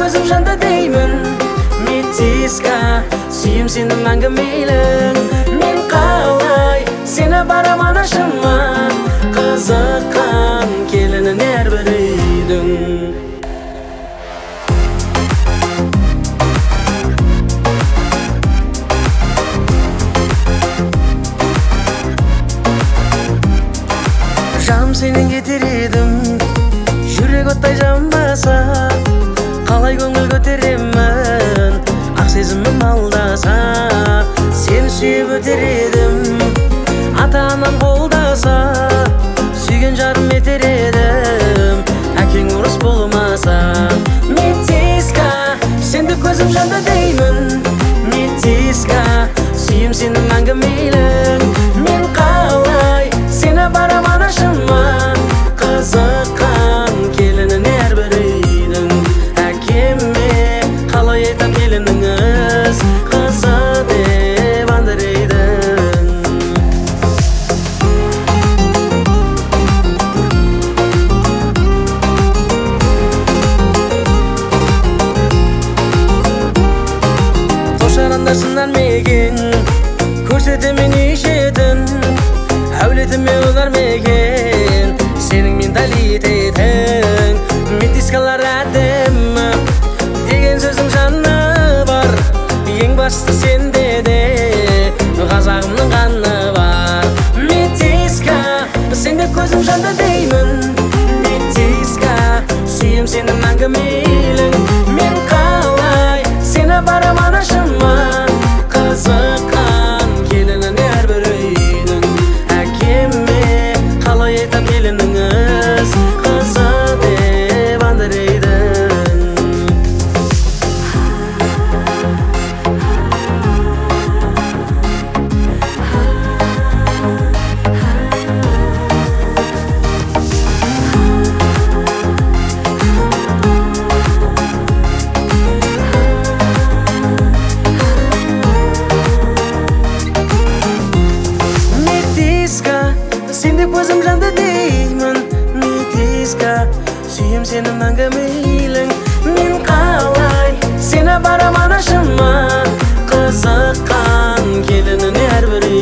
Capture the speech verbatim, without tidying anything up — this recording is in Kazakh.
gözüm janda deymin Metiska Suyum seni мәңгі мейлің Мен қалай Сені бараман ашыма Қызыққан келінің әрбір үйдің Жаным сенен кетер едім Жүрек оттай жанбаса Қалай көңіл көтеремін Ақ сезімім алдаса Сені сүйіп өтер едім Ата-анам қолдаса Сүйген жарым етер едім Әкең ұрыс болмаса Метиска Сенді көзім жанда деймін Метиска Сүйім сені мәңгі мейлің Мен қалай Сені бараман ашыма Қызыққан келінің әрбір үйдің Әкеме қалай айтам келініңіз Қызы деп андырейдің Тошарандарсынар меген Көрсетемен ешетін Әулетіме олар меген Сенің менталитетің Метискалар әдемі Деген сөзің жаны бар Ең басты сенде де Қазағымның қаны бар Метиска Сенде көзім жанда деймін Метиска Сүйім сені мәңгі мейлің Мен қалай Сені бараман ашыма Қызыққан келінің әрбір үйдің Әкеме қалай айтам келініңіз Қызы деп андырейдің Сенде көзім жанды деймін Метиска Сүйім сені мәңгі мейлің Мен қалай Сені бараман ашыма Қызыққан келінің әрбір